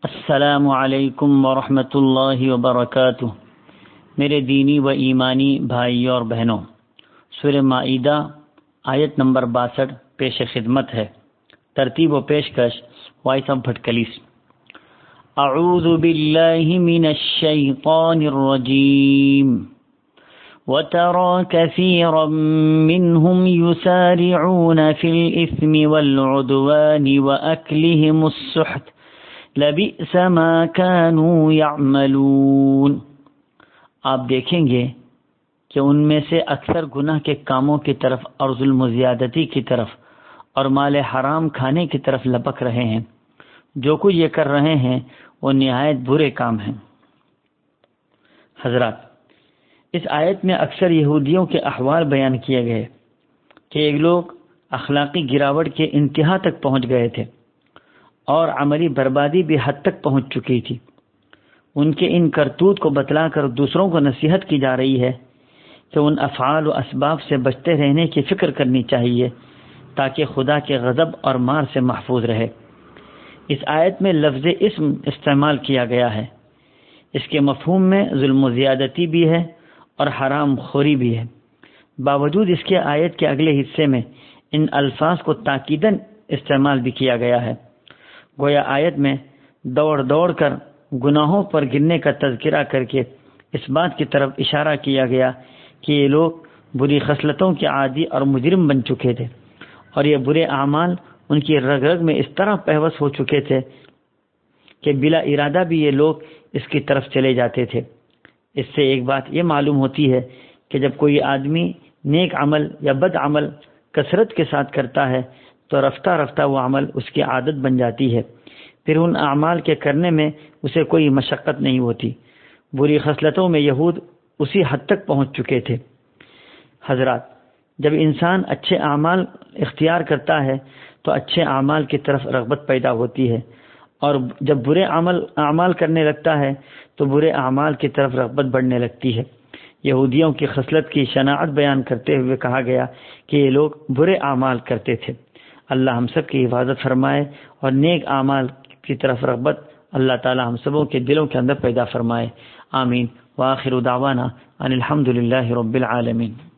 السلام علیکم ورحمۃ اللہ وبرکاتہ۔ میرے دینی و ایمانی بھائیوں اور بہنوں، سورہ مائدہ آیت نمبر 62 پیش خدمت ہے۔ ترتیب و پیشکش وائس آف بھٹکلیس۔ اعوذ باللہ من الشیطان الرجیم وَتَرَى كَثِيرًا مِّنْهُمْ يُسَارِعُونَ فِي الْإِثْمِ وَالْعُدْوَانِ وَأَكْلِهِمُ السُّحْتَ لَبِئْسَ مَا كَانُوا يَعْمَلُونَ۔ آپ دیکھیں گے کہ ان میں سے اکثر گناہ کے کاموں کی طرف اور ظلم و زیادتی کی طرف اور مال حرام کھانے کی طرف لپک رہے ہیں۔ جو کچھ یہ کر رہے ہیں وہ نہایت برے کام ہیں۔ حضرات، اس آیت میں اکثر یہودیوں کے احوال بیان کیے گئے کہ ایک لوگ اخلاقی گراوٹ کے انتہا تک پہنچ گئے تھے اور عملی بربادی بھی حد تک پہنچ چکی تھی۔ ان کے ان کرتوت کو بتلا کر دوسروں کو نصیحت کی جا رہی ہے کہ ان افعال و اسباب سے بچتے رہنے کی فکر کرنی چاہیے تاکہ خدا کے غضب اور مار سے محفوظ رہے۔ اس آیت میں لفظ اسم استعمال کیا گیا ہے۔ اس کے مفہوم میں ظلم و زیادتی بھی ہے اور حرام خوری بھی ہے۔ باوجود اس کے آیت کے اگلے حصے میں ان الفاظ کو تاکیداً استعمال بھی کیا گیا ہے۔ گویا آیت میں دوڑ دوڑ کر گناہوں پر گرنے کا تذکرہ کر کے اس بات کی طرف اشارہ کیا گیا کہ یہ لوگ بری خصلتوں کے عادی اور مجرم بن چکے تھے اور یہ برے اعمال ان کی رگ رگ میں اس طرح پیوست ہو چکے تھے کہ بلا ارادہ بھی یہ لوگ اس کی طرف چلے جاتے تھے۔ اس سے ایک بات یہ معلوم ہوتی ہے کہ جب کوئی آدمی نیک عمل یا بد عمل کثرت کے ساتھ کرتا ہے تو رفتہ رفتہ وہ عمل اس کی عادت بن جاتی ہے، پھر ان اعمال کے کرنے میں اسے کوئی مشقت نہیں ہوتی۔ بری خصلتوں میں یہود اسی حد تک پہنچ چکے تھے۔ حضرات، جب انسان اچھے اعمال اختیار کرتا ہے تو اچھے اعمال کی طرف رغبت پیدا ہوتی ہے، اور جب برے اعمال کرنے لگتا ہے تو برے اعمال کی طرف رغبت بڑھنے لگتی ہے۔ یہودیوں کی خصلت کی شناعت بیان کرتے ہوئے کہا گیا کہ یہ لوگ برے اعمال کرتے تھے۔ اللہ ہم سب کی حفاظت فرمائے اور نیک اعمال کی طرف رغبت اللہ تعالی ہم سبوں کے دلوں کے اندر پیدا فرمائے۔ آمین۔ وآخر دعوانا ان الحمد للہ رب العالمین۔